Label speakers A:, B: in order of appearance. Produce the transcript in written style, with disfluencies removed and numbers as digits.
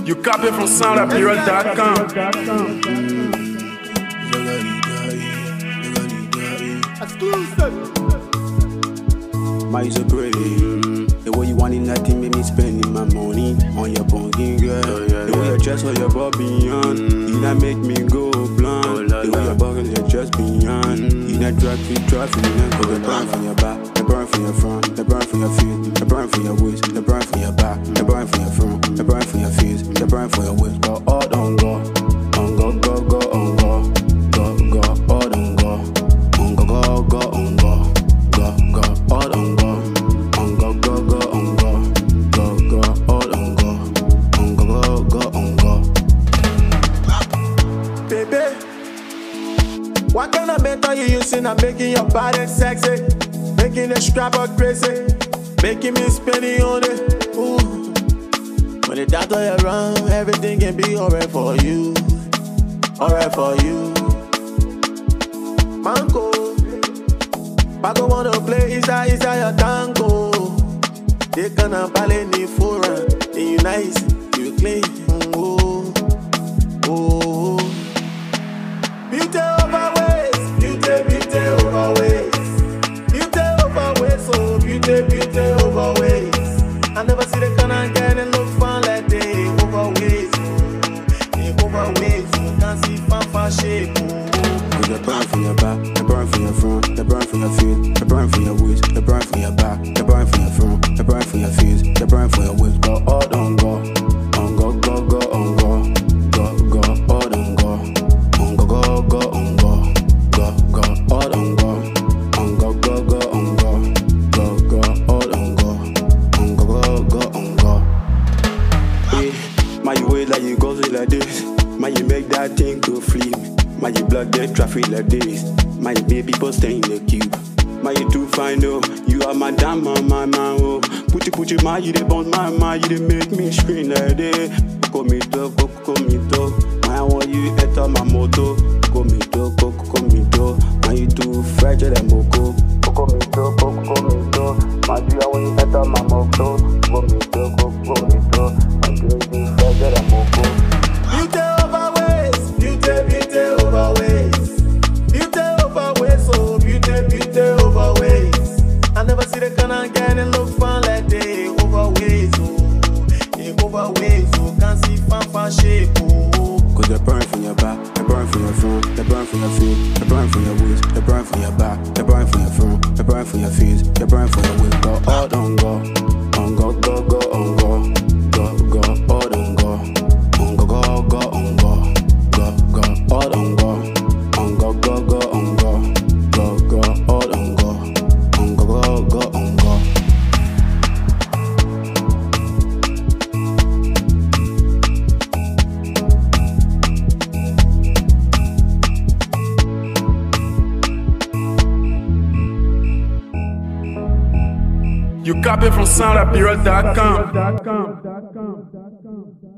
A: You copy from soundaperiod.com.
B: Miles are pretty. The way you want it, nothing make me spending my money on your pumpkin girl. The way you dress for your body on, you not make me go blind. The way your buckles are just beyond. You not drag me, you not go. The burn from your back, the burn from your front, the burn from your feet, the burn from your waist, the burn from your back, the burn from your front, the burn from your face, the burn from your waist. Go all on go, on go go go on go, go go all on go, on go go go on go, go go all on go.
C: What kind of method you using? I'm making your body sexy, making the scrapper crazy, making me spinning on it. Ooh. When the doctor is around, everything can be alright for you, alright for you. Mango, Paco wanna play inside your tango. They gonna ballet ni fora, then you nice, you clean. Ooh, ooh. Beauty overways, beauty overways, beauty overways, so beauty overways. I never see the kind of girl that look fun like they overways, they overways. You can't see fan shape.
B: The burn from your back, the burn from your front, the burn from your feet, the burn from your waist, the burn from your back, the burn from your front, the burn from your face, the burn from your waist. Go all on go, on go go go on go, go go all on go, on go go go on go, go go all on go, on go go go on go, go go all on go, on go go go on go. Hey, my you wait like you go through like this, my you make that thing go flip. My you block the traffic like this. My baby post stay in the cube. My you too fine oh. You are my damn my man oh. Put you my you dey bounce my mind. You dey make me scream like this. Komito. My want you enter my moto. Komito. My you too fragile and moko. Komito. My you want you enter my moto. Komito. My you too fragile and moko.
C: Beauty overways, beauty overways, beauty overways, so beauty overways. I never see the kind of girl that look fun like they overways, oh, they overways, so can't see fan shape, oh.
B: Cause they burn from your back, they burn from your front, they burn from your feet, they burn from your waist, they burn from your back, they burn from your front, they burn from your face, they burn from your waist. Go all on go, on go go go on go, go go all on go, on go go go on go, go go all on go, on go go go on go, go go all on go, on go go go on go.
A: You copy from soundaperiod.com.